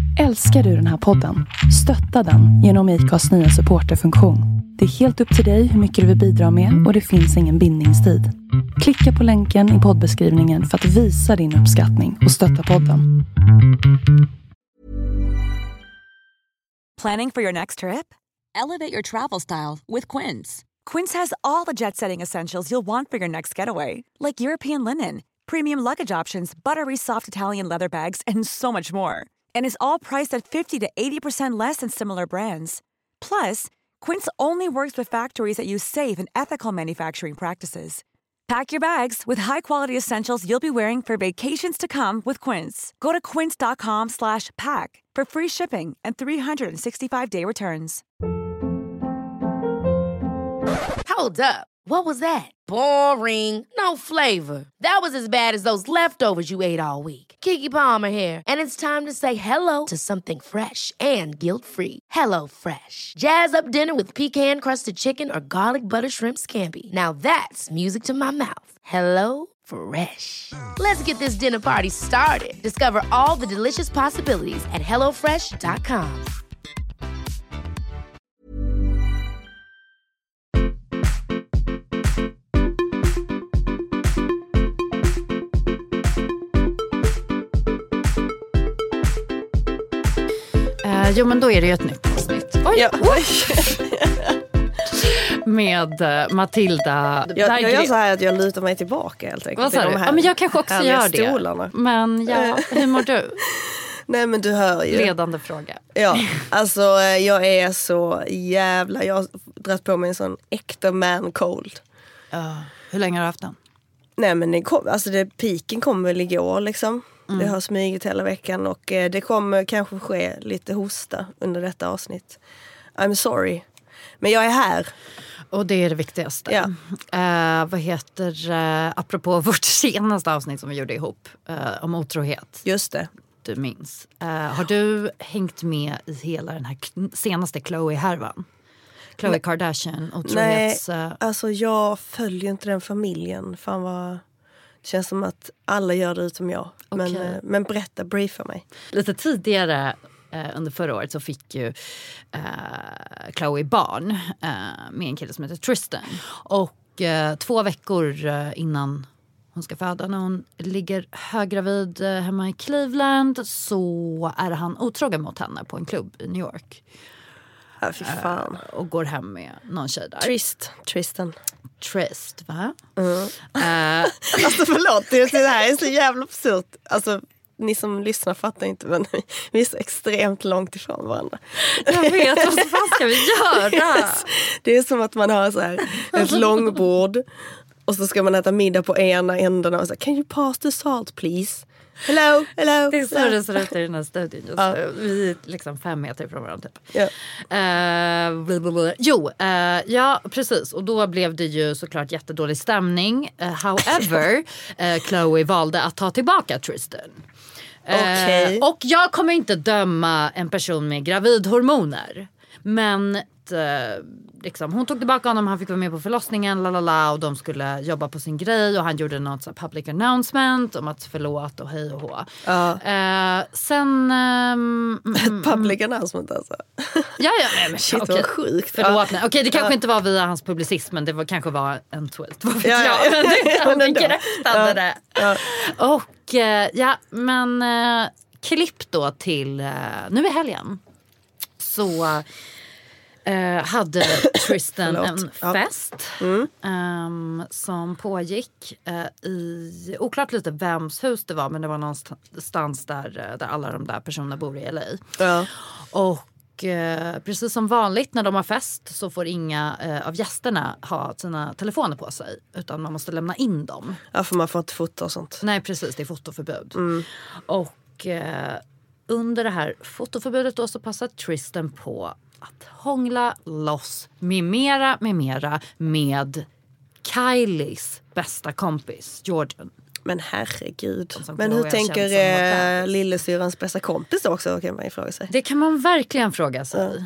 Älskar du den här podden? Stötta den genom IKAs nya supporterfunktion. Det är helt upp till dig hur mycket du vill bidra med och det finns ingen bindningstid. Klicka på länken i poddbeskrivningen för att visa din uppskattning och stötta podden. Planning for your next trip? Elevate your travel style with Quince. Quince has all the jet-setting essentials you'll want for your next getaway, like European linen, premium luggage options, buttery soft Italian leather bags, and so much more. And is all priced at 50 to 80% less than similar brands. Plus, Quince only works with factories that use safe and ethical manufacturing practices. Pack your bags with high-quality essentials you'll be wearing for vacations to come with Quince. Go to quince.com/pack for free shipping and 365-day returns. Hold up. What was that? Boring. No flavor. That was as bad as those leftovers you ate all week. Keke Palmer here, and it's time to say hello to something fresh and guilt-free. Hello Fresh. Jazz up dinner with pecan-crusted chicken or garlic butter shrimp scampi. Now that's music to my mouth. Hello Fresh. Let's get this dinner party started. Discover all the delicious possibilities at hellofresh.com. Jo, men då är det ju ett nytt avsnitt. Oj, ja. Med Matilda. Jag gör så här att jag lutar mig tillbaka helt enkelt. Vad sa du? Ja, men jag kanske också gör det. Stolarna. Men ja, hur mår du? Nej, men du hör ju. Ledande fråga. Ja, alltså jag är så jävla... Jag har dragit på mig en sån äkta man cold. Hur länge har du haft den? Nej, men piken kom väl igår liksom. Det har smygit hela veckan och det kommer kanske ske lite hosta under detta avsnitt. I'm sorry. Men jag är här. Och det är det viktigaste. Ja. Vad heter, apropå vårt senaste avsnitt som vi gjorde ihop om otrohet. Just det. Du minns. Har du hängt med i hela den här senaste Khloe-härvan? Khloe Kardashian, otrohets... Nej, alltså jag följer inte den familjen. Fan vad... Det känns som att alla gör det utom jag. Okay. Men berätta, briefa mig. Lite tidigare under förra året så fick ju Khloe barn med en kille som heter Tristan. Och 2 veckor innan hon ska föda, när hon ligger höggravid hemma i Cleveland, så är han otrogen mot henne på en klubb i New York. Ja, fy fan. Och går hem med någon tjej där. Tristan, va? alltså förlåt, det här är så jävla absurt. Alltså, ni som lyssnar fattar inte, men vi är så extremt långt ifrån varandra. Jag vet, vad fan ska vi göra? Yes. Det är som att man har så här ett långbord och så ska man äta middag på ena änden och så här, can you pass the salt please? Hello. Det är så det ser ut i den här studien just nu. Vi är liksom 5 meter från varandra typ. Ja. Ja, precis. Och då blev det ju såklart jättedålig stämning. However, Khloe valde att ta tillbaka Tristan. Okay. Och jag kommer inte döma en person med gravidhormoner. Men liksom, hon tog tillbaka honom, han fick vara med på förlossningen, och de skulle jobba på sin grej och han gjorde något så public announcement om att förlåt och hej och hå. Sen public announcement alltså. Ja, men shit, vad sjukt. Förlåt. Okej, det kanske inte var via hans publicist, men det kanske var en tweet. Vad vet jag? Han bekräftade det. Och men klipp då till nu i helgen. Så hade Tristan en fest som pågick i, oklart lite vems hus det var, men det var någonstans där alla de där personerna bor i LA. Ja. Och precis som vanligt när de har fest så får inga av gästerna ha sina telefoner på sig, utan man måste lämna in dem. Ja, för man får inte fota och sånt. Nej, precis, det är fotoförbud. Och under det här fotoförbudet då så passar Tristan på att hångla loss med Kylies bästa kompis, Jordan. Men herregud. Men hur tänker lillesyrans bästa kompis också, kan man ju fråga sig. Det kan man verkligen fråga sig.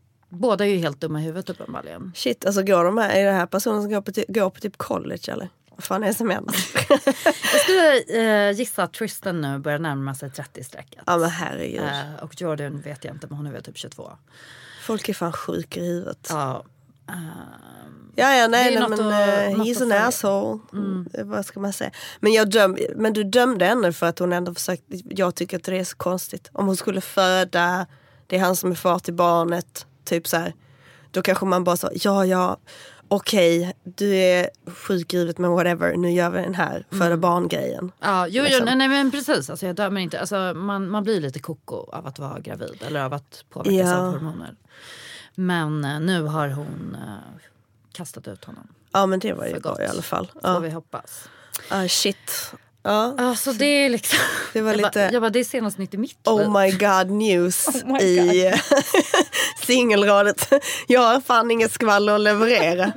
Båda är ju helt dumma i huvudet uppenbarligen. Shit, alltså är det här personen som går på typ college eller? Vad fan är det som händer? Jag skulle gissa att Tristan nu börjar närma sig 30-strecket. Ja men herregud. Och Jordan vet jag inte, men hon är väl typ 22. Folk är fan sjuka i huvudet. Ja. Nej men he's an asshole. Vad ska man säga? Men du dömde henne för att hon ändå försökt. Jag tycker att det är så konstigt. Om hon skulle föda, det är han som är far till barnet, typ så här. Då kanske man bara sa, ja, okej, du är sjuk i huvudet men whatever, nu gör vi den här föda barn-grejen. Ja, liksom. nej men precis, alltså jag dömer inte. Alltså, man blir lite koko av att vara gravid eller av att påverkas av hormoner. Men nu har hon kastat ut honom. Ja men det var ju bra i alla fall. Får vi hoppas. Shit. Ja. Alltså det är liksom... Det var jag bara, det är senast nytt i mitt liv. Oh my god news i singelradet. Jag har fan inget skvaller att leverera.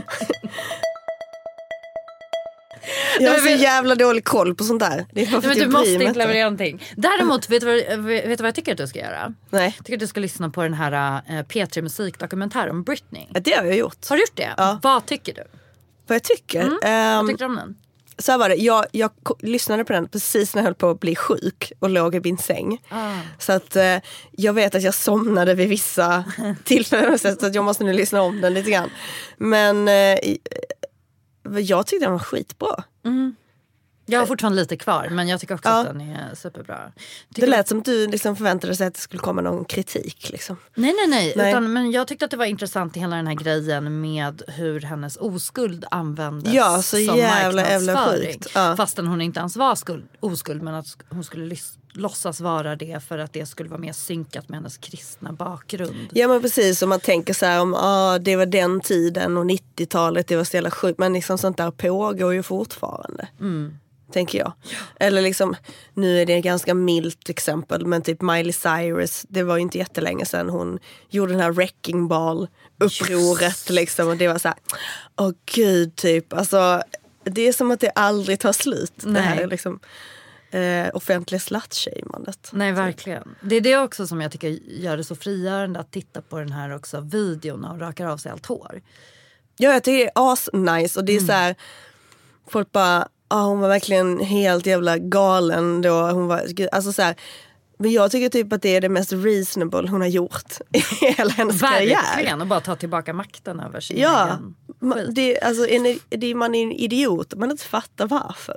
Jag har så jävla dålig koll på sånt där. Det är men du måste inte leverera någonting. Däremot, vet du vad jag tycker att du ska göra? Nej. Jag tycker att du ska lyssna på den här P3 musikdokumentär om Britney. Det har jag gjort. Har du gjort det? Ja. Vad tycker du? Vad jag tycker? Vad tycker du om den? Så här var det, jag lyssnade på den precis när jag höll på att bli sjuk och låg i min säng. Så att jag vet att jag somnade vid vissa tillfällen så att jag måste nu lyssna om den lite grann. Men jag tyckte den var skitbra. Jag har fortfarande lite kvar, men jag tycker också att den är superbra. Det lät som att du liksom förväntade sig att det skulle komma någon kritik. Liksom. Nej. Men jag tyckte att det var intressant i hela den här grejen med hur hennes oskuld användes så som jävla marknadsföring. sjukt. Ja. Fastän hon inte ens var oskuld, men att hon skulle låtsas vara det för att det skulle vara mer synkat med hennes kristna bakgrund. Ja men precis, om man tänker så här om det var den tiden och 90-talet, det var så jävla sjukt, men liksom sånt där pågår ju fortfarande. Tänker jag. Eller liksom, nu är det ett ganska milt exempel, men typ Miley Cyrus, det var ju inte jättelänge sedan hon gjorde den här Wrecking Ball-upproret liksom, och det var så här, gud typ, alltså det är som att det aldrig tar slut. Nej. Det här är liksom offentliga slut-shamandet. Nej, verkligen. Det är det också som jag tycker gör det så frigörande att titta på den här också videon och rakar av sig allt hår. Ja, jag tycker det är asnice och det är så här, folk bara hon var verkligen helt jävla galen då. Hon var, alltså så här, men jag tycker typ att det är det mest reasonable hon har gjort i hela hennes karriär. Verkligen, och bara ta tillbaka makten över sin egen skit. Alltså, man är en idiot, man inte fattar varför.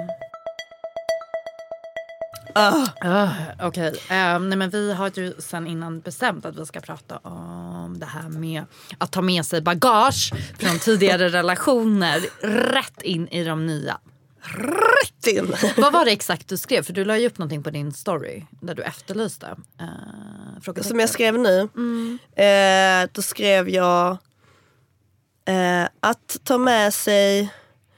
Okej. Nej, men vi har ju sen innan bestämt att vi ska prata om det här med att ta med sig bagage från tidigare relationer rätt in i de nya. Rätt in! Vad var det exakt du skrev? För du la ju upp någonting på din story där du efterlyste. Som jag skrev nu. Då skrev jag att ta med sig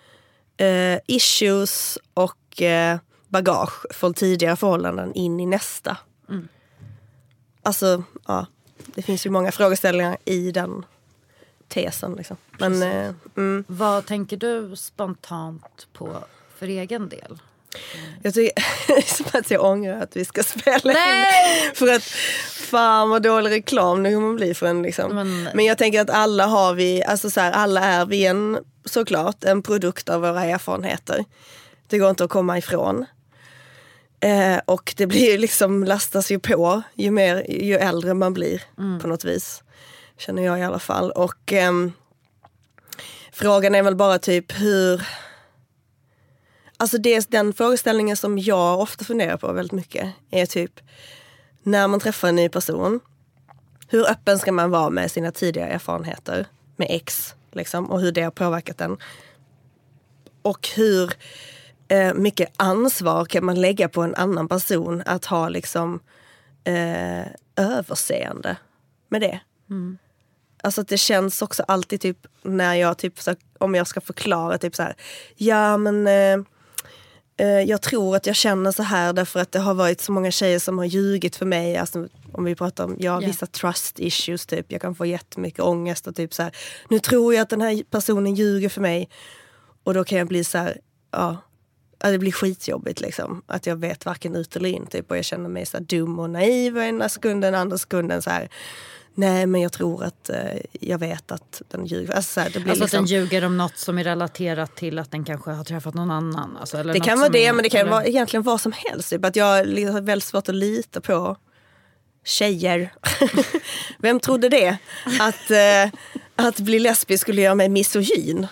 issues och bagage från tidigare förhållanden in i nästa. Alltså, det finns ju många frågeställningar i den tesen liksom. Men, vad tänker du spontant på för egen del? Jag tycker som att jag ångrar att vi ska spela in. För att fan vad dålig reklam nu man blir för en liksom. Men jag tänker att alla har vi, alltså så här, alla är vi såklart en produkt av våra erfarenheter. Det går inte att komma ifrån. Och det blir liksom, lastas ju på ju äldre man blir på något vis. Känner jag i alla fall. Och frågan är väl bara typ hur... Alltså den frågeställningen som jag ofta funderar på väldigt mycket är typ när man träffar en ny person, hur öppen ska man vara med sina tidigare erfarenheter med ex liksom, och hur det har påverkat den. Och hur mycket ansvar kan man lägga på en annan person att ha liksom överseende med det. Alltså att det känns också alltid typ när jag typ så, om jag ska förklara typ så här, ja men jag tror att jag känner så här därför att det har varit så många tjejer som har ljugit för mig, alltså om vi pratar om vissa trust issues typ, jag kan få jättemycket ångest och typ så här, nu tror jag att den här personen ljuger för mig och då kan jag bli så här, att det blir skitjobbigt liksom, att jag vet varken ut eller in typ, och jag känner mig så här dum och naiv ena sekunden, andra sekunden så här, nej men jag tror att jag vet att den ljuger. Alltså, så här, det blir alltså liksom, att den ljuger om något som är relaterat till att den kanske har träffat någon annan. Alltså, eller det något kan vara det, men det kan eller... vara egentligen vad som helst. Typ att jag har väldigt svårt att lita på tjejer. Vem trodde det? Att bli lesbisk skulle göra mig misogyn.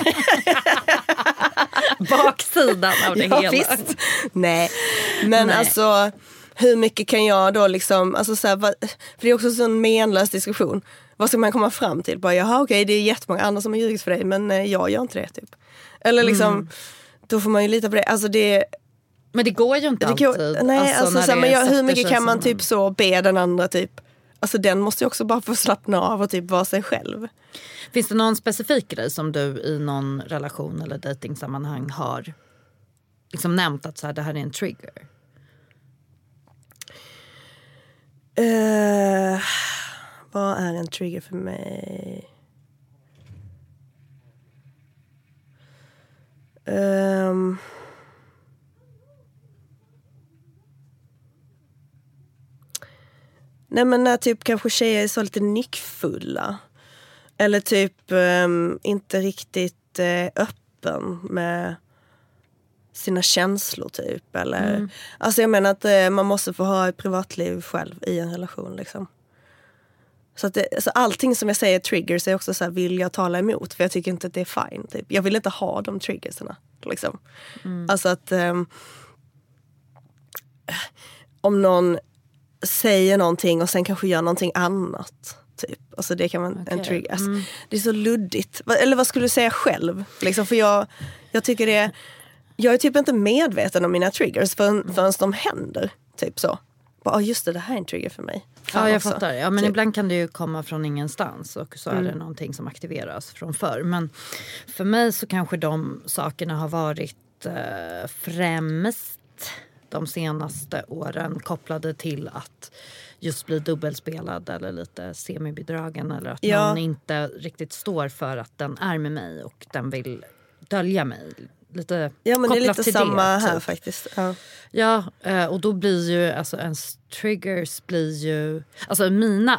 Baksidan av det hela. Visst. Nej, men alltså hur mycket kan jag då liksom, alltså så här, för det är också en sån menlös diskussion. Vad ska man komma fram till? Bara, jaha, okej, det är jättemånga andra som har ljugit för dig, men jag gör inte det typ. Eller liksom, då får man ju lita på det. Alltså det... Men det går ju inte alltid. Nej, alltså så, men hur mycket kan man typ så be den andra typ? Alltså den måste ju också bara få slappna av och typ vara sig själv. Finns det någon specifik grej som du i någon relation eller dejtingsammanhang har liksom nämnt att så här, det här är en trigger? Vad är en trigger för mig? Nej men när typ kanske tjejer är så lite nyckfulla. Eller typ inte riktigt öppen med sina känslor typ. Eller, alltså jag menar att man måste få ha ett privatliv själv i en relation liksom. Så att så allting som jag säger triggers är också så här, vill jag tala emot. För jag tycker inte att det är fine typ. Jag vill inte ha de triggerserna liksom. Alltså att om någon säger någonting och sen kanske gör någonting annat typ. Alltså det kan vara en trigger. Alltså, det är så luddigt. Eller vad skulle du säga själv? Liksom, för jag tycker det. Jag är typ inte medveten om mina triggers förrän de händer. Typ så. Bara, just det här är en trigger för mig. Ja, jag fattar. Ja, men typ. ibland kan det ju komma från ingenstans och så är det någonting som aktiveras från förr. Men för mig så kanske de sakerna har varit främst de senaste åren kopplade till att just bli dubbelspelad eller lite semibidragen eller att någon inte riktigt står för att den är med mig och den vill dölja mig. Lite ja, men det är lite till samma det, här typ. faktiskt. Ja, och då blir ju alltså ens triggers blir ju alltså mina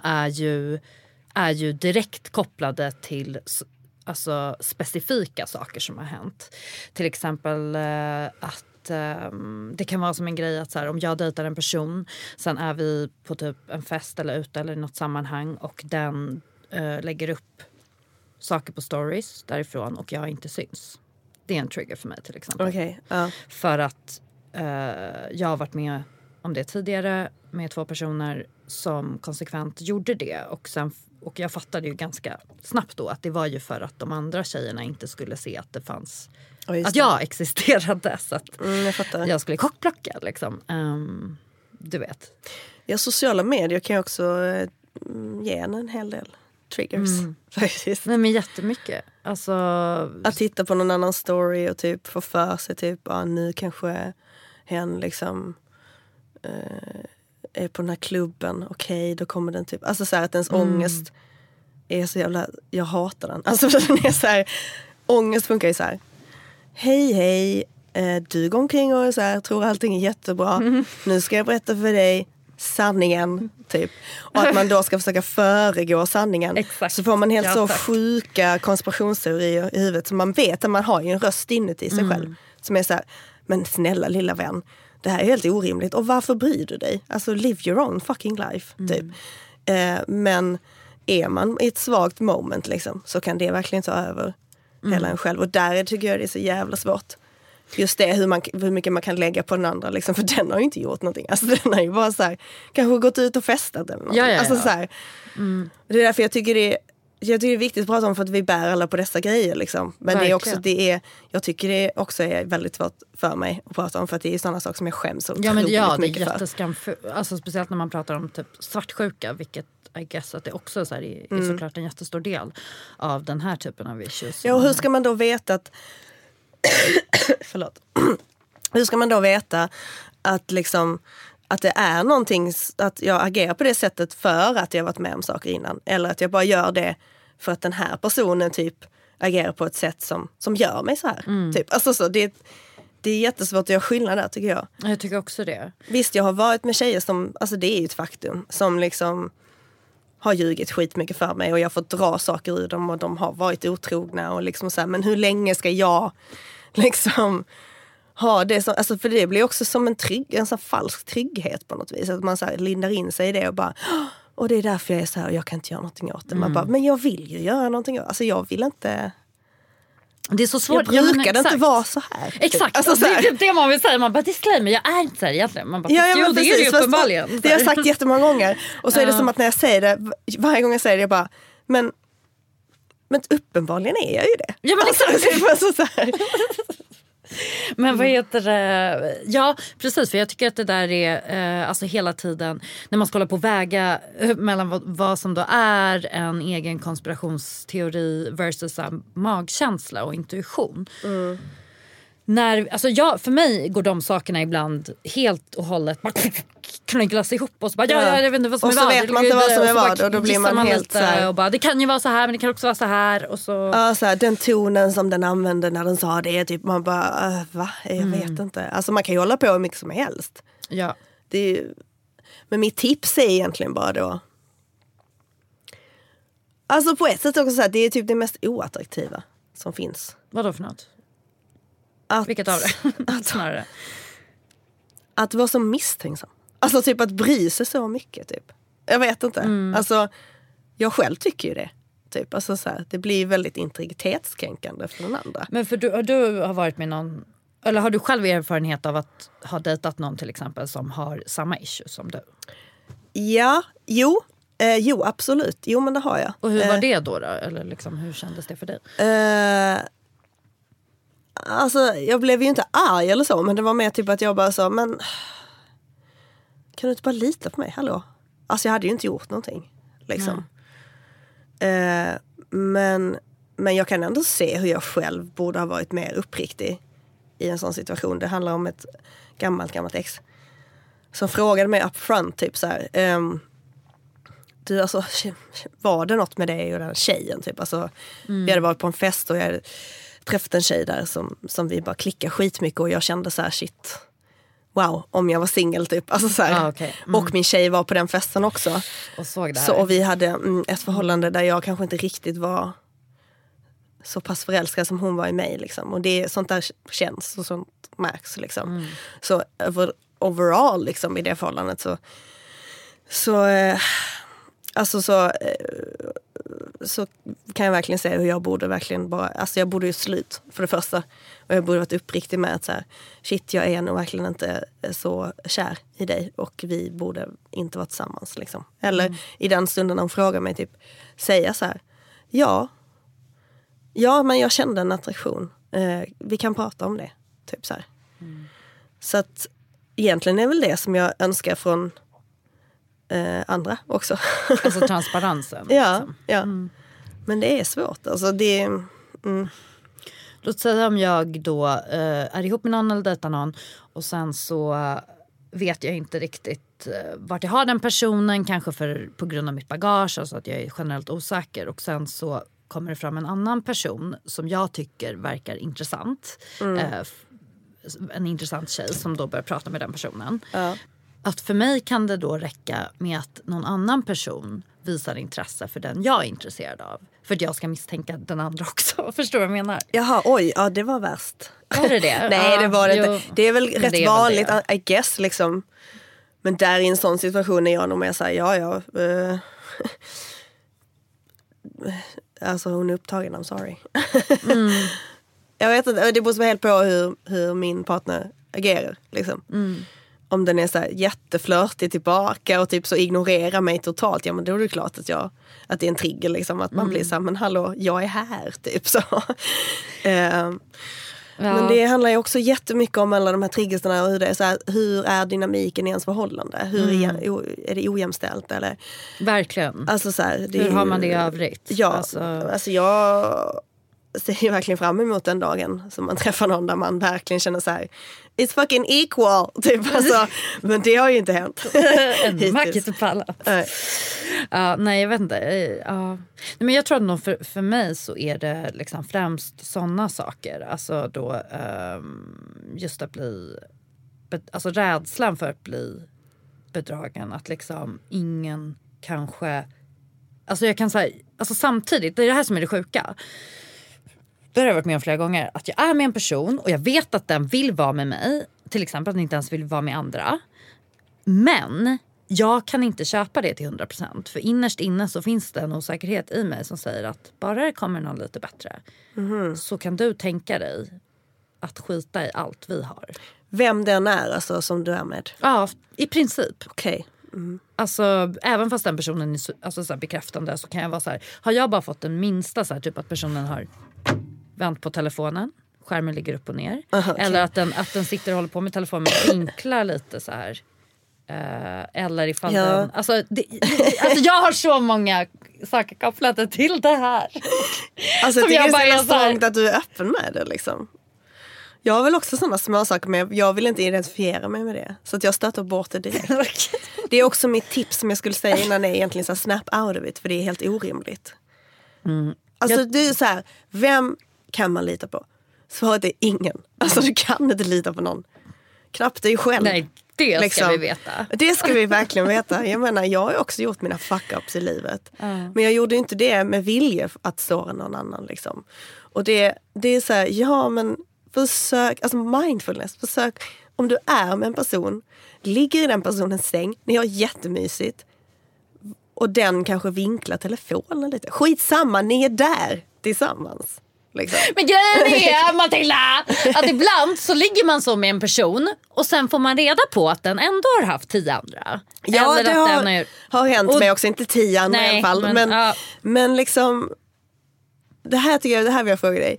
är ju direkt kopplade till alltså specifika saker som har hänt. Till exempel att det kan vara som en grej att så här, om jag dejtar en person, sen är vi på typ en fest eller ute eller något sammanhang och den lägger upp saker på stories därifrån och jag inte syns. Det är en trigger för mig till exempel. Okay, för att jag har varit med om det tidigare med 2 personer som konsekvent gjorde det och jag fattade ju ganska snabbt då att det var ju för att de andra tjejerna inte skulle se att det fanns att jag existerade så att jag skulle kockblocka liksom. Du vet. Ja, sociala medier kan ju också ge en hel del triggers. Faktiskt. Nej men jättemycket. Alltså att titta på någon annan story och typ få för sig typ nu kanske hen liksom är på den här klubben. Okej, då kommer den typ alltså så här att ens ångest är så jävla, jag hatar den. Alltså den är så här, ångest funkar ju så här. Hej, du går omkring och så här, tror allting är jättebra. Nu ska jag berätta för dig sanningen typ. Och att man då ska försöka föregå sanningen. Exakt. Så får man helt så sjuka konspirationsteorier i huvudet. Så man vet att man har ju en röst inuti sig själv. Som är så här, men snälla lilla vän, det här är helt orimligt. Och varför bryr du dig? Alltså live your own fucking life typ. Men är man i ett svagt moment liksom, så kan det verkligen ta över hela en själv. Och där tycker jag det är så jävla svårt. Just det, hur mycket man kan lägga på den andra liksom, för den har ju inte gjort någonting. Alltså den har ju bara så här, kanske gått ut och festat eller någonting. Ja. Alltså så här. Det är därför jag tycker det är viktigt att prata om, för att vi bär alla på dessa grejer liksom. Men det är också, jag tycker det också är väldigt svårt för mig att prata om, för att det är sådana saker som jag skäms så otroligt mycket för. Det är jätteskam, alltså speciellt när man pratar om typ svartsjuka, vilket I guess att det också så här, är såklart en jättestor del av den här typen av issues. Ja, och hur ska man då veta att förlåt. Hur ska man då veta att liksom att det är någonting, att jag agerar på det sättet för att jag varit med om saker innan, eller att jag bara gör det för att den här personen typ agerar på ett sätt som gör mig så här typ. Alltså så det är jättesvårt att göra skillnad där, tycker jag. Jag tycker också det. Visst, jag har varit med tjejer som, alltså det är ju ett faktum, som liksom har ljugit skitmycket för mig och jag får dra saker ur dem och de har varit otrogna och liksom så här, men hur länge ska jag liksom ha det som, alltså för det blir också som en sån falsk trygghet på något vis, att man så här lindar in sig i det och bara, och det är därför jag är så här och jag kan inte göra någonting åt det. Man bara, men jag vill ju göra någonting åt det. Alltså jag vill inte. Det är så svårt. Jag brukar inte vara så här. Exakt, alltså, så här. Det är det man vill säga. Man bara, disclaimer, jag är inte så här egentligen. Man bara, jo, det är det ju uppenbarligen. Det har jag sagt jättemånga gånger. Och så är det som att när jag säger det, varje gång jag säger det, jag bara, men uppenbarligen är jag ju det. Ja, men exakt. Alltså, så här. Men vad heter det? Ja, precis. För jag tycker att det där är alltså hela tiden när man ska hålla på och väga mellan vad som då är en egen konspirationsteori versus magkänsla och intuition. Alltså för mig går de sakerna ibland helt och hållet knögglas ihop och så bara, jag vet inte vad som är vad. Och så vet man inte vad som är vad och då blir man helt så här. Och bara, det kan ju vara så här men det kan också vara så här. Och så... Ja, så här, den tonen som den använde när den sa det, typ, man bara, va? Jag vet inte. Alltså man kan ju hålla på hur mycket som helst. Ja. Det är ju... Men mitt tips är egentligen bara då, alltså på ett sätt också så här, det är typ det mest oattraktiva som finns. Vadå för något? Vilket av det? Snarare. Att vara så misstänksam. Alltså typ att bry sig så mycket typ. Jag vet inte. Alltså jag själv tycker ju det. Typ. Alltså, så här, det blir väldigt integritetskränkande för den andra. Men för du har varit med någon, eller har du själv erfarenhet av att ha dejtat någon till exempel som har samma issue som du? Ja, jo absolut. Jo men det har jag. Och hur var det då? Eller liksom, hur kändes det för dig? Alltså jag blev ju inte arg eller så, men det var mer typ att jag bara sa, men kan du inte bara lita på mig, hallå? Alltså jag hade ju inte gjort någonting liksom. Men jag kan ändå se hur jag själv borde ha varit mer uppriktig i en sån situation. Det handlar om ett gammalt ex som frågade mig up front typ så här, du, alltså, var det något med dig och den tjejen typ? Alltså, vi hade varit på en fest och jag hade träffat en tjej där som vi bara klickade skitmycket och jag kände så här, shit, wow, om jag var singel typ. Alltså, så här. Okay. Och min tjej var på den festen också. Och såg det här. Så, och vi hade ett förhållande där jag kanske inte riktigt var så pass förälskad som hon var i mig liksom. Och det, sånt där känns och sånt märks liksom. Så overall liksom i det förhållandet så kan jag verkligen säga hur jag borde verkligen bara, alltså jag borde ju slut för det första, och jag borde varit uppriktig med att så här, shit, jag är nog verkligen inte så kär i dig och vi borde inte vara tillsammans liksom. Eller i den stunden de frågar mig typ, säga så här, ja men jag kände en attraktion, vi kan prata om det typ så här. Så att egentligen är väl det som jag önskar från andra också. Alltså transparensen. Ja. Men det är svårt. Alltså det Låt säga om jag då är ihop med någon eller dejtar någon och sen så vet jag inte riktigt vart jag har den personen, kanske på grund av mitt bagage, alltså att jag är generellt osäker, och sen så kommer det fram en annan person som jag tycker verkar intressant. En intressant tjej som då börjar prata med den personen. Ja. Att för mig kan det då räcka med att någon annan person visar intresse för den jag är intresserad av. För att jag ska misstänka den andra också. Förstår du vad jag menar? Jaha, oj, ja det var värst. Var det det? Nej, det var det inte. Det är väl rätt är vanligt, väl I guess liksom. Men där i en sån situation är jag nog mer såhär, alltså hon är upptagen, I'm sorry. Jag vet inte, det beror helt på hur min partner agerar liksom. Om den är så här jätteflörtig tillbaka och typ så ignorerar mig totalt, ja men då är det klart att det är en trigger liksom, att man blir så här, men hallå, jag är här typ så. Men det handlar ju också jättemycket om alla de här triggersarna och hur det är så här, hur är dynamiken i ens förhållande? Hur är det ojämställt eller? Verkligen. Alltså så här, hur har man det i övrigt? Ja, alltså jag ser ju verkligen fram emot den dagen som man träffar någon där man verkligen känner så här, it's fucking equal typ, alltså, men det har ju inte hänt. En macket och palla. Nej, jag vet inte. Nej, men jag tror att nog för mig så är det liksom främst sådana saker. Alltså då just att bli, alltså rädslan för att bli bedragen, att liksom ingen kanske alltså jag kan säga, alltså samtidigt, det är det här som är det sjuka. Det har jag varit med om flera gånger. Att jag är med en person och jag vet att den vill vara med mig. Till exempel att den inte ens vill vara med andra. Men jag kan inte köpa det till 100%. För innerst inne så finns det en osäkerhet i mig som säger att bara det kommer någon lite bättre. Så kan du tänka dig att skita i allt vi har. Vem den är alltså som du är med? Ja, i princip. Okej. Alltså även fast den personen är alltså, så här, bekräftande så kan jag vara så här. Har jag bara fått den minsta så här, typ att personen har vänt på telefonen, skärmen ligger upp och ner. Okay. Eller att den sitter och håller på med telefonen och vinklar lite så här. Eller ifall den... Alltså jag har så många saker kopplade till det här. Alltså det är så strångt att du är öppen med det liksom. Jag har väl också sådana små saker, men jag vill inte identifiera mig med det. Så att jag stöter bort det direkt. Det är också mitt tips som jag skulle säga innan är egentligen så här, snap out of it. För det är helt orimligt. Alltså det är så här, vem kan man lita på? Svaret är ingen. Alltså du kan inte lita på någon. Knappt dig själv. Nej, det liksom. Ska vi veta. Det ska vi verkligen veta. Jag menar, jag har också gjort mina fuck-ups i livet. Men jag gjorde inte det med vilja att såra någon annan liksom. Och det är så här, ja men försök, alltså mindfulness, försök om du är med en person, ligger i den personens säng, ni har jättemysigt och den kanske vinklar telefonen lite. Skitsamma, ni är där tillsammans. Liksom. Men grejen är, Matilda, att ibland så ligger man så med en person och sen får man reda på att den ändå har haft 10 andra. Ja, eller det har hänt mig också, inte 10 andra i alla fall. Men liksom, det här tycker jag, det här vill jag fråga dig.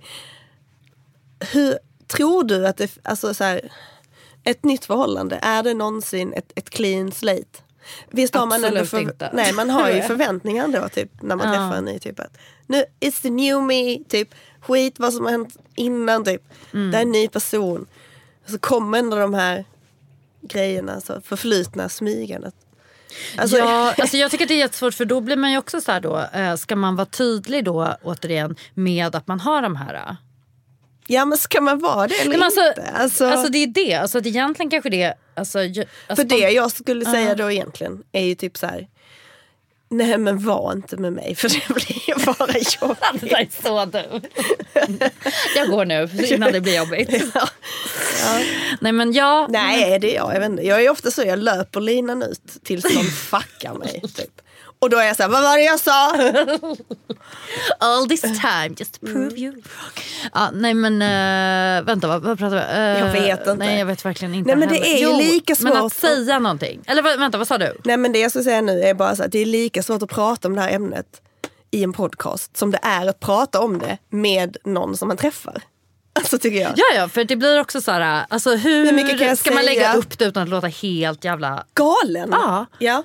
Hur tror du att det, alltså så här, ett nytt förhållande, är det någonsin ett clean slate? Visst har man inte. Nej, man har ju förväntningar då typ när man träffar en ny typ att nu it's the new me, typ skit vad som har hänt innan typ. Det är en ny person. Och så kommer ändå de här grejerna så förflutna smygandet. Alltså, alltså jag tycker att det är jättesvårt, för då blir man ju också så här då, ska man vara tydlig då återigen med att man har de här. Ja, men ska man vara det eller inte? Alltså det är det. Alltså att egentligen kanske det... Alltså, för det jag skulle säga då egentligen är ju typ så här: nej men var inte med mig, för det blir ju bara jobbigt. Det är så dumt. Jag går nu innan det blir jobbigt. Ja. Nej men nej, det är jag vet inte. Jag är ofta så, jag löper linan ut tills någon fuckar mig typ. Och då är jag så här, vad var det jag sa? All this time just to prove you wrong. Nej men vänta, vad pratar vi? Jag vet inte. Nej, jag vet verkligen inte. Nej men det är ju lika svårt. Men att säga någonting. Eller vänta, vad sa du? Nej men det jag ska säga nu är bara så att det är lika svårt att prata om det här ämnet i en podcast som det är att prata om det med någon som man träffar. Alltså tycker jag. Ja, för det blir också så här, alltså hur mycket kan ska man lägga upp det utan att låta helt jävla galen? Ja.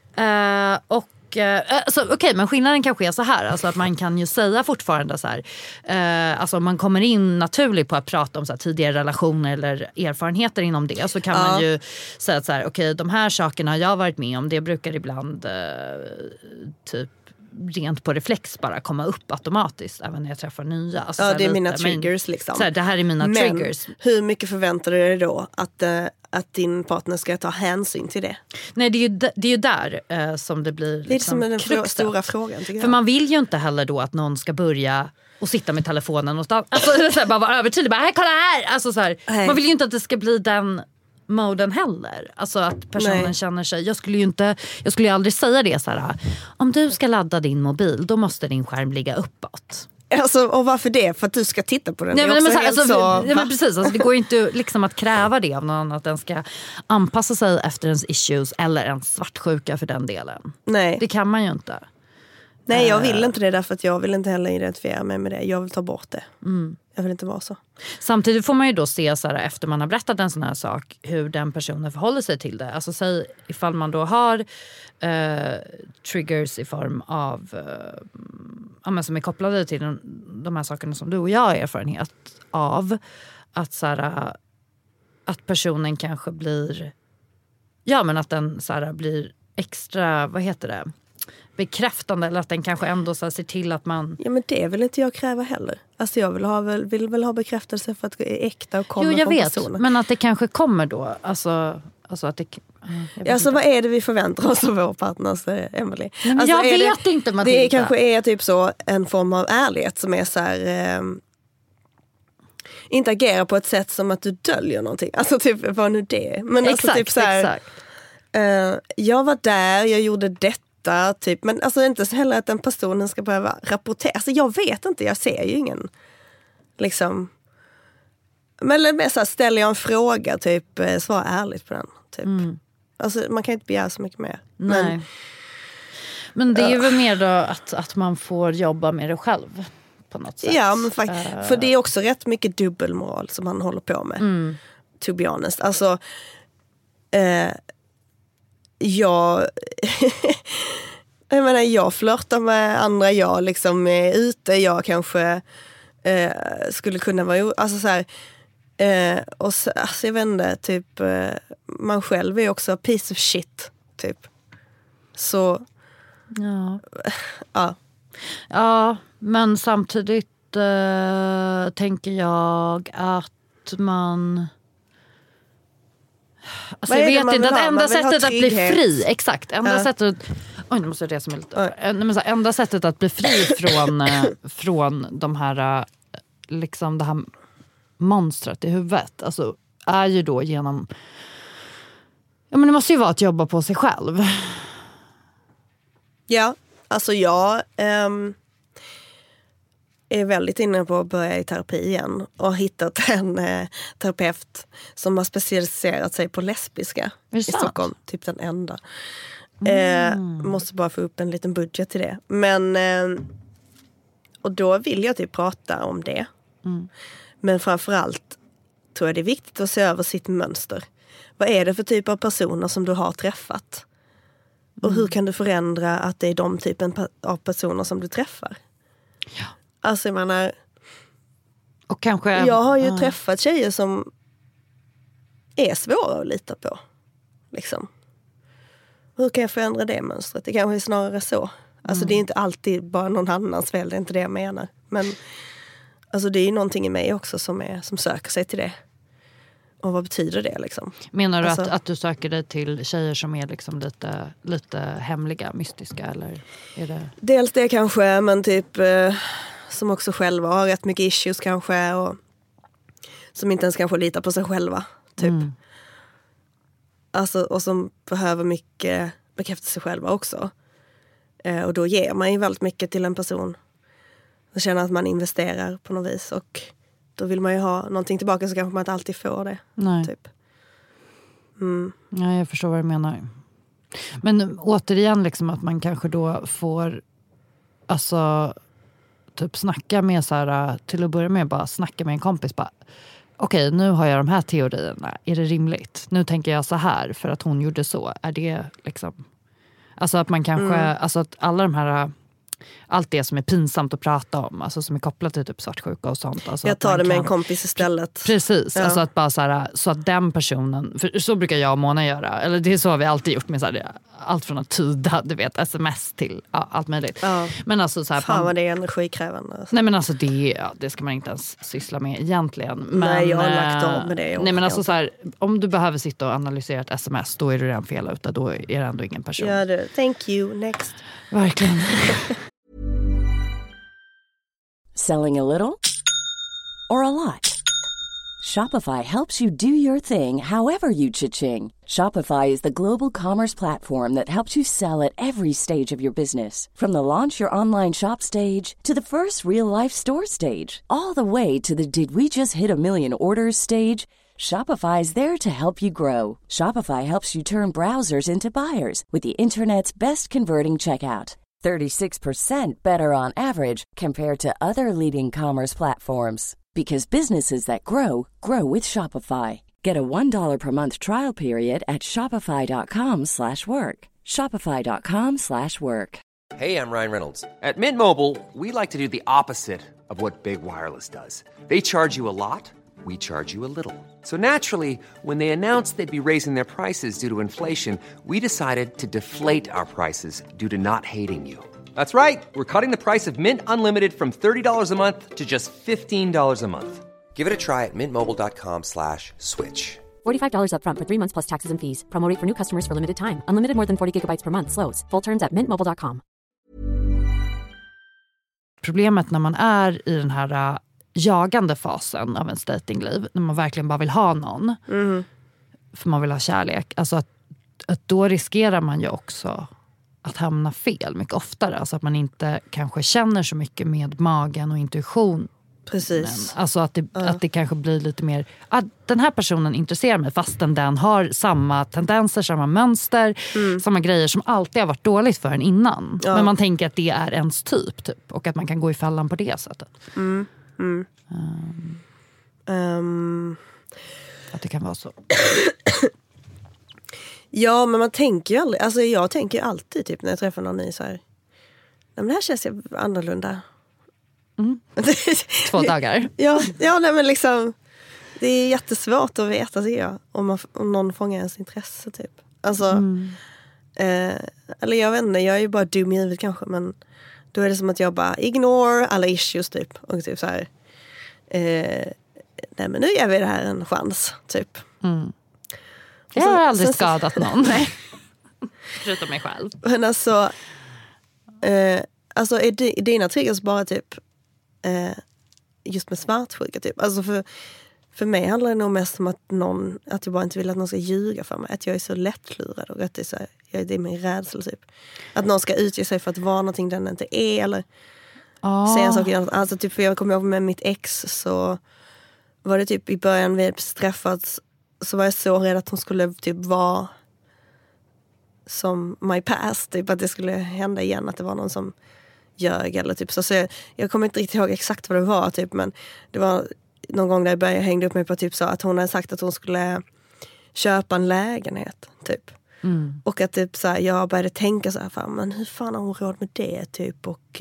Okej, men skillnaden kanske är så här, alltså att man kan ju säga fortfarande så här, alltså om man kommer in naturligt på att prata om så här, tidigare relationer eller erfarenheter inom det, så kan man ju säga att så här, okej, de här sakerna har jag varit med om, det brukar ibland typ rent på reflex bara komma upp automatiskt även när jag träffar nya. Alltså, ja, det är mina triggers liksom. Så här, det här är mina triggers. Hur mycket förväntar du dig då att din partner ska ta hänsyn till det? Nej, det är ju där som det blir liksom, det är som den stora frågan tycker jag. För man vill ju inte heller då att någon ska börja och sitta med telefonen och alltså, så här, bara vara övertydlig. Bara, kolla här! Alltså, så här, man vill ju inte att det ska bli den moden heller. Alltså att personen känner sig, jag skulle ju aldrig säga det så här: om du ska ladda din mobil, då måste din skärm ligga uppåt. Alltså, och varför det? För att du ska titta på den. Nej, men precis, alltså, det går ju inte liksom att kräva det av någon, att den ska anpassa sig efter ens issues eller en svartsjuka för den delen. Nej. Det kan man ju inte. Nej, jag vill inte det, därför att jag vill inte heller identifiera mig med det. Jag vill ta bort det. Jag vill inte vara så. Samtidigt får man ju då se så här, efter man har berättat en sån här sak, hur den personen förhåller sig till det. Alltså säg ifall man då har triggers i form av som är kopplade till de här sakerna som du och jag har erfarenhet av. Att, så här, att personen kanske blir, att den så här, blir extra, vad heter det, bekräftande, eller att den kanske ändå så här, ser till att man... Ja, men det vill inte jag kräva heller. Alltså jag vill väl ha bekräftelse för att det är äkta och kommer från personen. Jo, jag vet, men att det kanske kommer då. Alltså att det... Alltså vad är det vi förväntar oss av vår partners, Emily? Men alltså, jag vet inte, Matilda. Det kanske är typ så en form av ärlighet som är så här... inte agera på ett sätt som att du döljer någonting. Alltså typ, vad nu det är. Men exakt, alltså, typ så här, exakt. Jag var där, jag gjorde detta. Typ. Men alltså inte så heller att den personen ska behöva rapportera. Alltså jag vet inte, jag ser ju ingen... Liksom... Men så här, ställer jag en fråga, typ, svara ärligt på den. Typ. Alltså man kan inte begära så mycket mer. Nej. Men det är ju väl mer då att man får jobba med det själv. På något sätt. Ja, men för det är också rätt mycket dubbelmoral som han håller på med. To be honest. Alltså, jag menar, jag flörtar med andra, jag liksom är ute, jag kanske skulle kunna vara, alltså så här, och så, alltså jag vet inte, typ man själv är också a piece of shit, typ. Så ja, men samtidigt tänker jag att man... Alltså jag vet inte, att enda sättet att bli fri, exakt, enda sättet... Oj, nu måste jag resa mig lite. Enda sättet att bli fri från de här, liksom det här monstret i huvudet, alltså, är ju då genom... Ja, men det måste ju vara att jobba på sig själv. Ja, alltså jag är väldigt inne på att börja i terapi igen och har hittat en terapeut som har specialiserat sig på lesbiska i Stockholm, typ den enda. Måste bara få upp en liten budget till det. Men och då vill jag typ prata om det. Men framförallt tror jag det är viktigt att se över sitt mönster. Vad är det för typ av personer som du har träffat? Och hur kan du förändra att det är de typen av personer som du träffar? Ja. Alltså jag menar... Och kanske... Jag har ju träffat tjejer som är svåra att lita på. Liksom. Hur kan jag förändra det mönstret? Det kanske är snarare så. Alltså det är inte alltid bara någon annans fel, det är inte det jag menar. Men alltså det är ju någonting i mig också som söker sig till det. Och vad betyder det liksom? Menar du att du söker dig till tjejer som är liksom lite hemliga, mystiska, eller är det... Dels det kanske, men typ som också själva har rätt mycket issues kanske, och som inte ens kanske litar på sig själva typ. Alltså, och som behöver mycket bekräfta sig själva också. Och då ger man ju väldigt mycket till en person. Och känner att man investerar på något vis, och då vill man ju ha någonting tillbaka, så kanske man inte alltid får det. Nej. Typ. Ja, jag förstår vad du menar. Men återigen liksom att man kanske då får alltså typ snacka med så här, till att börja med bara snacka med en kompis, bara okej, nu har jag de här teorierna, är det rimligt? Nu tänker jag så här för att hon gjorde så. Är det liksom, alltså att man kanske, alltså att alla de här, allt det som är pinsamt att prata om, alltså som är kopplat till typ svartsjuka och sånt. Alltså jag tar det med en kompis istället. Precis, ja. Alltså att bara så här, så att den personen, för så brukar jag och Mona göra, eller det är så har vi alltid gjort med så här, allt från att tyda, du vet, sms till allt möjligt. Ja. Men alltså så här, fan vad det är energikrävande. Alltså. Nej men alltså det ska man inte ens syssla med egentligen. Men, nej, jag har lagt av med det. Nej men alltså så här, om du behöver sitta och analysera ett sms, då är du redan fel ute, då är det ändå ingen person. Ja du, thank you, next. Verkligen. Selling a little or a lot? Shopify helps you do your thing however you cha-ching. Shopify is the global commerce platform that helps you sell at every stage of your business. From the launch your online shop stage to the first real-life store stage, all the way to the did we just hit a million orders stage. Shopify is there to help you grow. Shopify helps you turn browsers into buyers with the internet's best converting checkout. 36% better on average compared to other leading commerce platforms. Because businesses that grow, grow with Shopify. Get a $1 per month trial period at shopify.com/work. Shopify.com/work. Hey, I'm Ryan Reynolds. At Mint Mobile, we like to do the opposite of what Big Wireless does. They charge you a lot. We charge you a little. So naturally, when they announced they'd be raising their prices due to inflation, we decided to deflate our prices due to not hating you. That's right. We're cutting the price of Mint Unlimited from $30 a month to just $15 a month. Give it a try at mintmobile.com/switch. $45 up front for 3 months plus taxes and fees. Promo rate for new customers for limited time. Unlimited more than 40 gigabytes per month slows. Full terms at mintmobile.com. Problemet när man är i den här jagande fasen av ens datingliv, när man verkligen bara vill ha någon, för man vill ha kärlek, alltså att då riskerar man ju också att hamna fel mycket oftare. Alltså att man inte kanske känner så mycket med magen och intuition. Precis. Alltså att det kanske blir lite mer att den här personen intresserar mig fastän den har samma tendenser, samma mönster, samma grejer som alltid har varit dåligt för en innan. Men man tänker att det är ens typ och att man kan gå i fällan på det sättet. Att det kan vara så. Ja, men man tänker ju aldrig, alltså jag tänker alltid typ när jag träffar någon ny så här, nej men det här känns ju annorlunda. 2 dagar. Ja, nej men liksom det är jättesvårt att veta det, ja, om någon fångar ens intresse typ. Alltså eller jag vet inte, jag är ju bara dum i huvudet kanske, men då är det som att jag bara ignore alla issues typ och typ så här nej men nu ger vi det här en chans typ. Jag har aldrig skadat någon. Nej. Förutom mig själv. Men alltså är dina triggers bara typ just med svartsjuka typ? Alltså för mig handlar det nog mest om att jag bara inte vill att någon ska ljuga för mig. Att jag är så lättlurad och att det är, så här, det är min rädsla typ. Att någon ska utge sig för att vara någonting den inte är eller säga saker. Alltså typ, för jag kommer ihåg med mitt ex så var det typ i början vi träffats så var jag så rädd att hon skulle typ vara som my past, typ att det skulle hända igen, att det var någon som ljög eller typ så jag kommer inte riktigt ihåg exakt vad det var typ, men det var någon gång där jag började hänga upp mig på typ så att hon hade sagt att hon skulle köpa en lägenhet typ. Och att typ så här, jag började tänka så här, fan, men hur fan har hon råd med det typ, och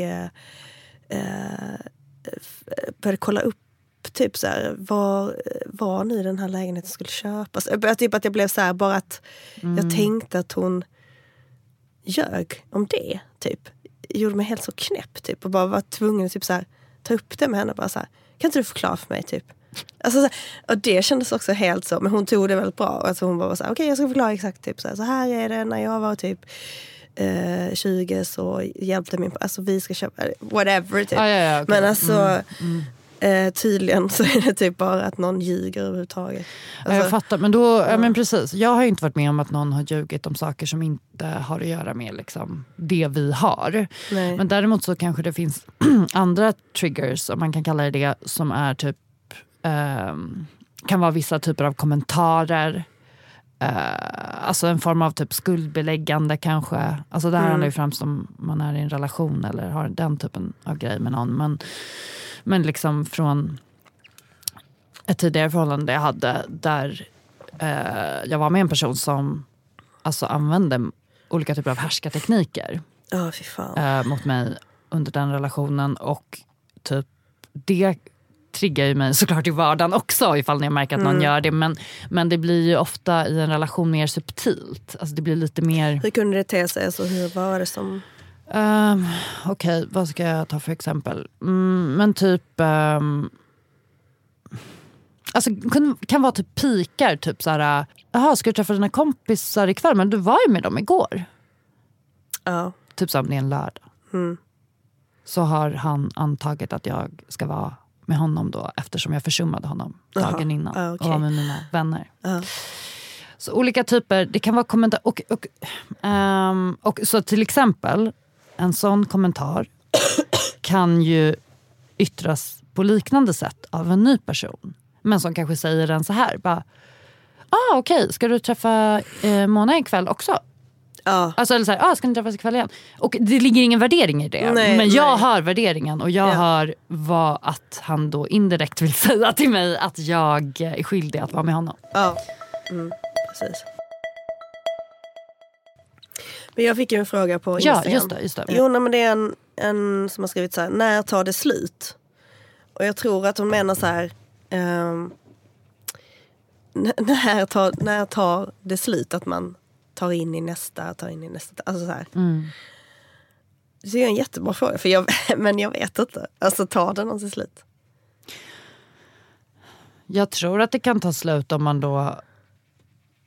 började kolla upp typ så här, var nu den här lägenheten skulle köpas. Typ att jag blev så här, bara att jag tänkte att hon ljög om det typ. Gjorde mig helt så knäpp typ, och bara var tvungen att typ så här, ta upp det med henne, bara så här, kan inte du förklara för mig typ. Alltså, så här, och det kändes också helt så, men hon tog det väldigt bra. Alltså hon var så här, okej, jag ska förklara exakt typ så här är det när jag var typ 20 så hjälpte min, alltså vi ska köpa whatever typ. Okay. Men alltså tydligen så är det typ bara att någon ljuger överhuvudtaget. Alltså, jag fattar, men då, men precis. Jag har ju inte varit med om att någon har ljugit om saker som inte har att göra med liksom, det vi har. Nej. Men däremot så kanske det finns andra triggers, om man kan kalla det, som är typ kan vara vissa typer av kommentarer. Alltså en form av typ skuldbeläggande kanske. Alltså det här handlar ju främst om man är i en relation eller har den typen av grej med någon. Men liksom från ett tidigare förhållande jag hade där jag var med en person som alltså använde olika typer av härskartekniker fy fan. mot mig under den relationen, och typ det triggar ju mig såklart i vardagen också ifall jag märker att någon gör det, men det blir ju ofta i en relation mer subtilt. Alltså det blir lite mer... Hur kunde det te sig? Alltså, hur var det som... Okej, vad ska jag ta för exempel? Men typ... alltså kan vara typ pikar, typ såhär... Jaha, ska du träffa dina kompisar ikväll? Men du var ju med dem igår. Ja. Typ som det är en lördag. Så har han antagit att jag ska vara med honom då, eftersom jag försummade honom dagen innan och var med mina vänner. Så olika typer, det kan vara kommentarer och så till exempel en sån kommentar kan ju yttras på liknande sätt av en ny person, men som kanske säger den så här bara, okej, ska du träffa Mona ikväll också? Alltså eller så här, ska ni träffas ikväll igen? Och det ligger ingen värdering i det. Men jag hör värderingen, och jag hör vad att han då indirekt vill säga till mig att jag är skyldig att vara med honom. Ja, precis. Men jag fick ju en fråga på Instagram. Ja, just det. Jo, men det är en som har skrivit så här: när tar det slut? Och jag tror att hon menar så här, när tar det slut att man tar in i nästa. Alltså så här. Det är en jättebra fråga. Men jag vet inte. Alltså tar det någonsin slut? Jag tror att det kan ta slut om man då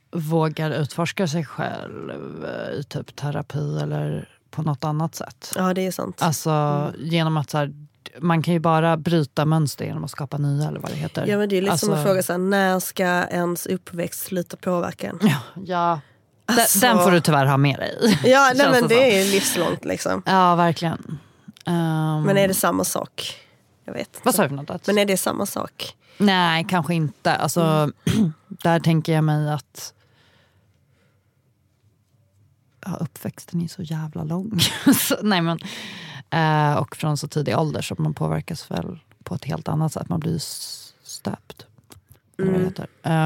vågar utforska sig själv i typ terapi eller på något annat sätt. Ja, det är sant. Alltså genom att så här, man kan ju bara bryta mönster genom att skapa nya eller vad det heter. Ja, men det är lite som alltså, att fråga så här, när ska ens uppväxt sluta påverka en? Ja. Alltså, den får du tyvärr ha med dig. Ja, nej, men det är livslångt liksom. Ja, verkligen. Men är det samma sak? Jag vet inte. Vad sa du för något? Men är det samma sak? Nej, kanske inte. Alltså, där tänker jag mig att uppväxten är så jävla lång. Så, nej, men, och från så tidig ålder så man påverkas väl på ett helt annat sätt. Man blir stöpt. Vad det heter.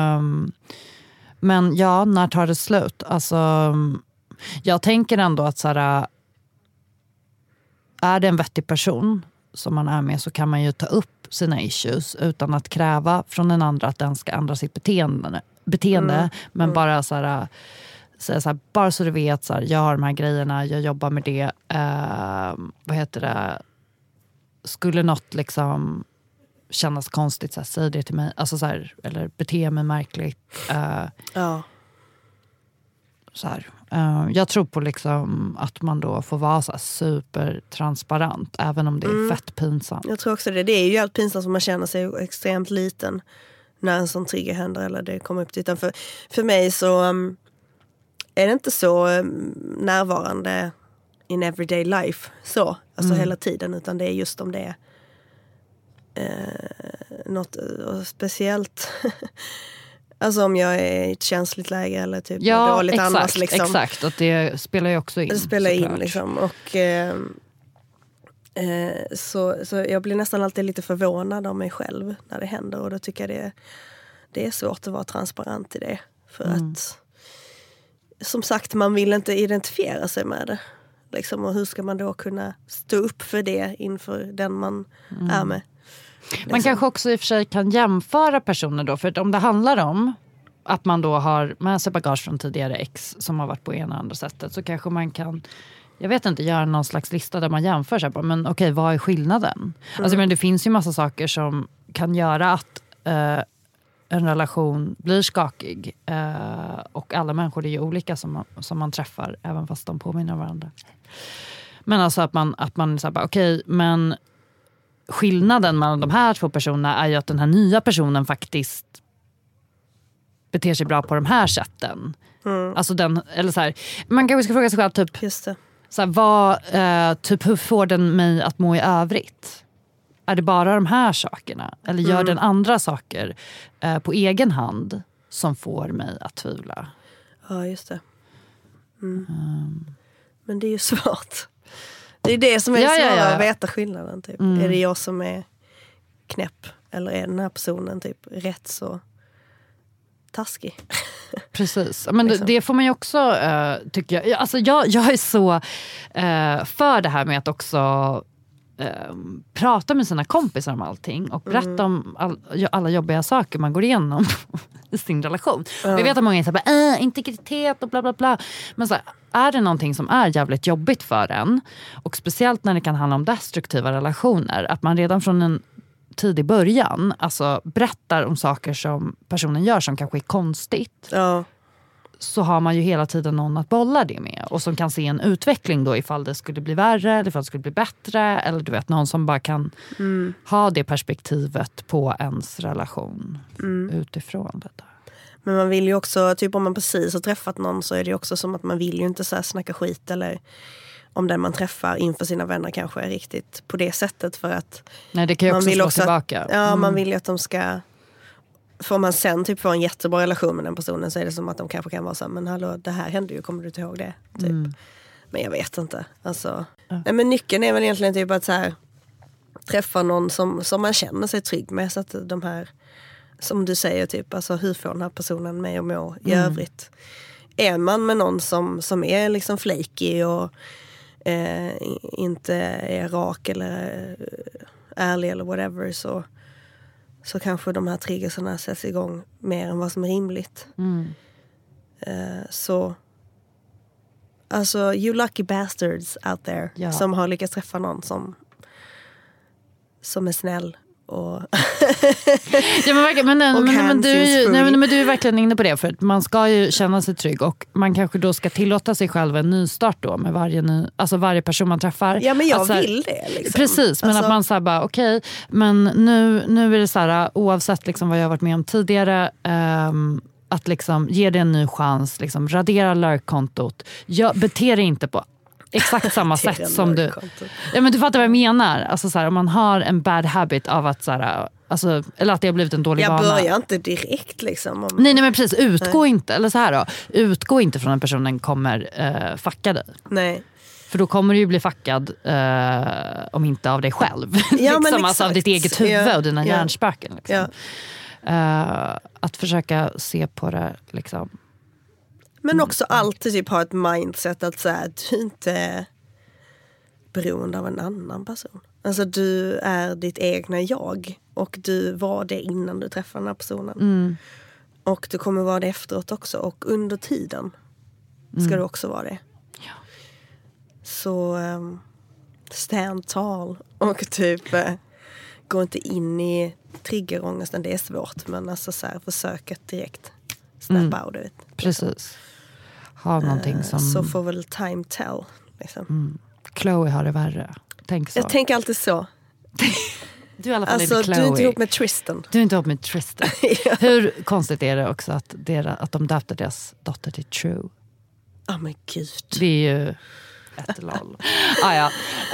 Men ja, när tar det slut? Alltså, jag tänker ändå att så här, är det en vettig person som man är med så kan man ju ta upp sina issues utan att kräva från den andra att den ska ändra sitt beteende. Men bara så här, säga så här, bara så du vet så här, jag har de här grejerna, jag jobbar med det. Vad heter det? Skulle något liksom kännas konstigt så här, säg det till mig. Alltså så här, eller bete mig märkligt. Ja. Så här. Jag tror på liksom att man då får vara så här supertransparent även om det är fett pinsamt. Jag tror också det. Det är ju allt pinsamt som man känner sig extremt liten när en sån trigger händer eller det kommer upp till ytan. För mig så är det inte så närvarande in everyday life så, alltså hela tiden, utan det är just om det är något speciellt. Alltså om jag är i ett känsligt läge eller typ dåligt annars. Liksom. Exakt, och det spelar ju också in. Det spelar in liksom. Och så jag blir nästan alltid lite förvånad av mig själv när det händer. Och då tycker jag det är svårt att vara transparent i det. För att som sagt, man vill inte identifiera sig med det. Liksom, och hur ska man då kunna stå upp för det inför den man är med? Liksom. Man kanske också i och för sig kan jämföra personer då. För att om det handlar om att man då har med sig bagage från tidigare ex som har varit på ena och andra sättet, så kanske man kan, jag vet inte, göra någon slags lista där man jämför sig. Men okej, vad är skillnaden? Alltså, men det finns ju massa saker som kan göra att en relation blir skakig. Och alla människor är ju olika som man träffar, även fast de påminner varandra. Men alltså att man så här, okej, men skillnaden mellan de här två personerna är ju att den här nya personen faktiskt beter sig bra på de här sätten. Alltså eller så här, man kanske ska fråga sig själv typ, just det. Så här, typ hur får den mig att må i övrigt? Är det bara de här sakerna? Eller gör den andra saker på egen hand som får mig att tvivla? Ja, just det. Men det är ju svårt. Det är det som är svårt att veta skillnaden. Typ. Är det jag som är knäpp? Eller är den här personen typ rätt så taskig? Precis. Men liksom. Det får man ju också, tycker jag. Alltså jag är så för det här med att också prata med sina kompisar om allting. Och berätta om alla jobbiga saker man går igenom i sin relation. Jag vet att många är så här, integritet och bla bla bla. Men så här, är det någonting som är jävligt jobbigt för en, och speciellt när det kan handla om destruktiva relationer, att man redan från en tidig början alltså berättar om saker som personen gör som kanske är konstigt, så har man ju hela tiden någon att bolla det med, och som kan se en utveckling då ifall det skulle bli värre eller ifall det skulle bli bättre, eller du vet, någon som bara kan ha det perspektivet på ens relation utifrån det där. Men man vill ju också, typ om man precis har träffat någon, så är det också som att man vill ju inte så här snacka skit eller om den man träffar inför sina vänner kanske är riktigt på det sättet, för att nej, det kan ju också slå tillbaka. Man vill ju att de ska, får man sen typ få en jättebra relation med den personen, så är det som att de kanske kan vara så här, men hallå, det här hände ju, kommer du inte ihåg det? Typ. Men jag vet inte. Alltså, nej, men nyckeln är väl egentligen typ att så här, träffa någon som man känner sig trygg med, så att de här, som du säger, typ, alltså hur får den här personen mig att må i övrigt? Är man med någon som är liksom flaky och inte är rak eller ärlig eller whatever, så kanske de här triggersarna sätts igång mer än vad som är rimligt. Så alltså, you lucky bastards out there som har lyckats träffa någon som är snäll och ja, men du är verkligen inne på det, för att man ska ju känna sig trygg och man kanske då ska tillåta sig själv en nystart då med varje person man träffar. Ja, men jag vill det liksom. Precis, men att man säger bara okej, men nu är det så här, oavsett liksom vad jag har varit med om tidigare, att liksom ge det en ny chans, liksom radera lurkkontot. Bete dig inte på exakt samma sätt som du. Ja, men du fattar vad jag menar. Alltså så här, om man har en bad habit av att så här, alltså, eller att det har blivit en dålig vana. Jag börjar inte direkt liksom. Nej, men precis, utgå inte, eller så här då. Utgå inte från att personen kommer fucka dig. Nej. För då kommer du ju bli fackad om inte av dig själv. Ja, liksom, alltså av ditt eget huvud och dina hjärnspöken. Liksom. Ja. Att försöka se på det liksom. Men också alltid typ ha ett mindset att säga att du inte är beroende av en annan person. Alltså du är ditt egna jag. Och du var det innan du träffade den här personen. Och du kommer vara det efteråt också. Och under tiden ska du också vara det. Ja. Så stand tall. Och typ gå inte in i triggerångesten. Det är svårt. Men alltså så här, försök att direkt snap out it. Precis. Ha någonting som... Så får väl time tell. Liksom. Chloe har det värre. Tänk så. Jag tänker alltid så. Du är i alla fall alltså, inte Chloe. Du är inte ihop med Tristan. Du är inte ihop med Tristan. Ja. Hur konstigt är det också att de döpte deras dotter till True? Ja, men gud. Det är ju ett loll. Okej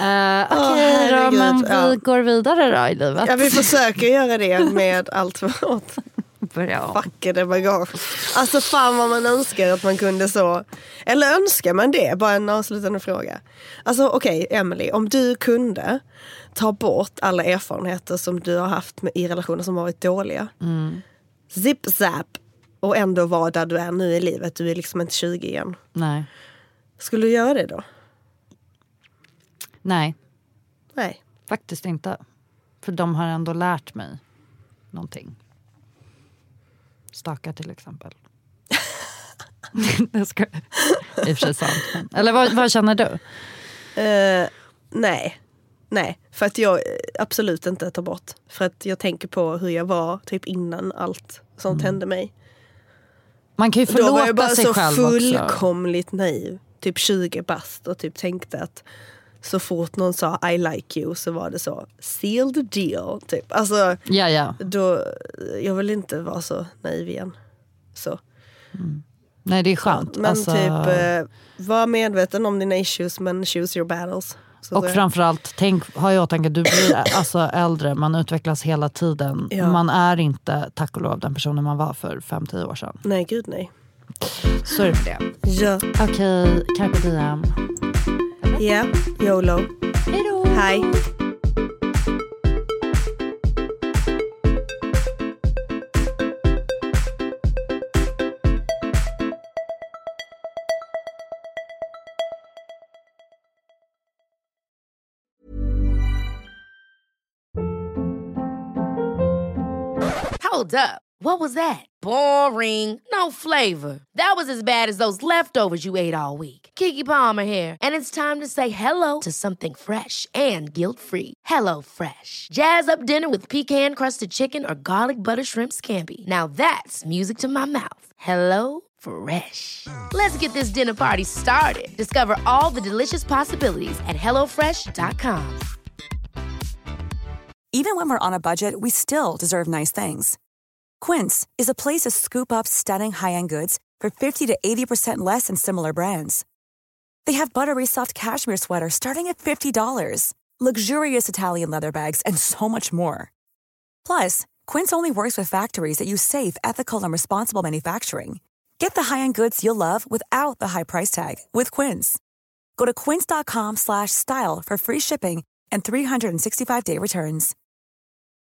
då, men vi går vidare då i livet. Ja, vi försöker göra det med allt vårt fuckade bagage. Alltså fan vad man önskar att man kunde så. Eller önskar man det? Bara en avslutande fråga. Alltså okej, Emily, om du kunde ta bort alla erfarenheter som du har haft i relationer som varit dåliga. Zip zap. Och ändå vara där du är nu i livet. Du är liksom inte 20 igen. Nej. Skulle du göra det då? Nej. Nej. Faktiskt inte. För de har ändå lärt mig någonting. Staka till exempel. Det ska i och för sig sant. Men. Eller vad känner du? Nej, för att jag absolut inte tar bort. För att jag tänker på hur jag var typ innan allt sånt hände mig. Man kan ju förlåta sig själv också. Då var jag bara så fullkomligt naiv. Typ 20 bast och typ tänkte att så fort någon sa I like you så var det så seal the deal typ. Alltså då, jag vill inte vara så naiv igen. Så. Nej, det är skönt. Men alltså... typ var medveten om dina issues men choose your battles. Så och framförallt ha i åtanke att du blir alltså äldre, man utvecklas hela tiden. Ja. Man är inte tack och lov den personen man var för 5-10 år sedan. Nej, gud nej. Så är det för det. Ja. Okej, carpe diem. Ja, YOLO. Hejdå. Hej. Hold up. What was that? Boring. No flavor. That was as bad as those leftovers you ate all week. Keke Palmer here, and it's time to say hello to something fresh and guilt-free. Hello Fresh. Jazz up dinner with pecan-crusted chicken or garlic butter shrimp scampi. Now that's music to my mouth. Hello Fresh. Let's get this dinner party started. Discover all the delicious possibilities at hellofresh.com. Even when we're on a budget, we still deserve nice things. Quince is a place to scoop up stunning high-end goods for 50 to 80% less than similar brands. They have buttery soft cashmere sweaters starting at $50, luxurious Italian leather bags, and so much more. Plus, Quince only works with factories that use safe, ethical, and responsible manufacturing. Get the high-end goods you'll love without the high price tag with Quince. Go to quince.com/style for free shipping and 365-day returns.